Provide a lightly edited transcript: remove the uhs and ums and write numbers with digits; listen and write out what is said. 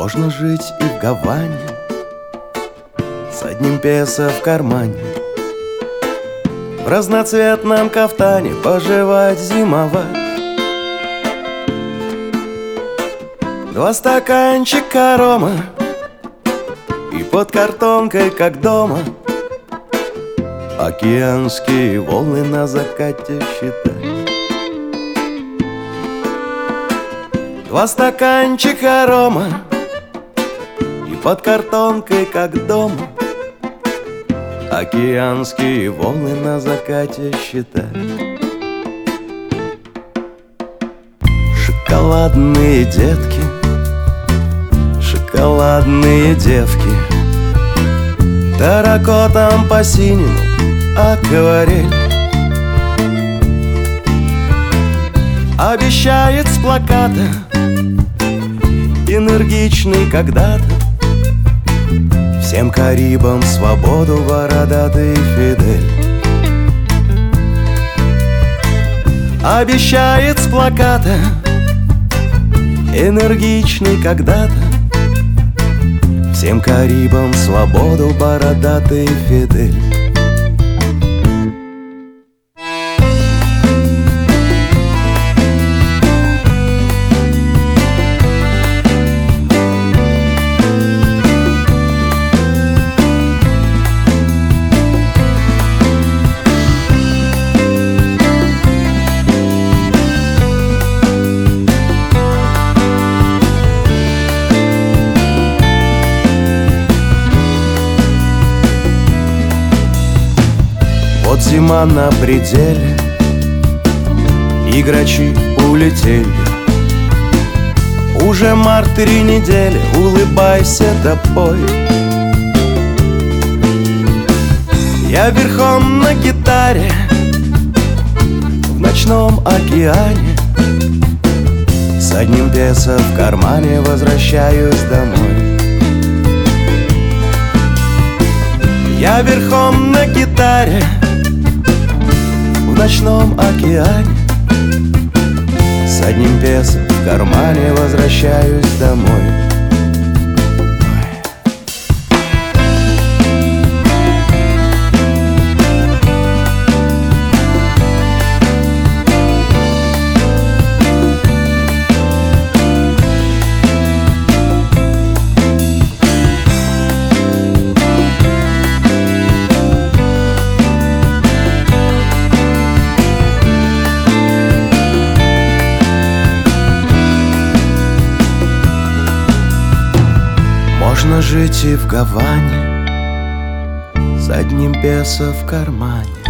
Можно жить и в Гаване с одним песо в кармане, в разноцветном кафтане поживать, зимовать. 2 стаканчика рома и под картонкой, как дома, океанские волны на закате считать. 2 стаканчика рома и под картонкой, как дома, океанские волны на закате считать. Шоколадные детки, шоколадные девки, терракотом по синему акварель обещает с плаката, энергичный когда-то, всем Карибам свободу, бородатый Фидель. Обещает с плаката, энергичный когда-то, всем Карибам свободу, бородатый Фидель. Вот зима на пределе, и грачи улетели. Уже март 3 недели, улыбайся да пой. Я верхом на гитаре в ночном океане, с одним песо в кармане возвращаюсь домой. Я верхом на гитаре в ночном океане, с одним песо в кармане возвращаюсь домой. Можно жить и в Гаване с одним песо в кармане.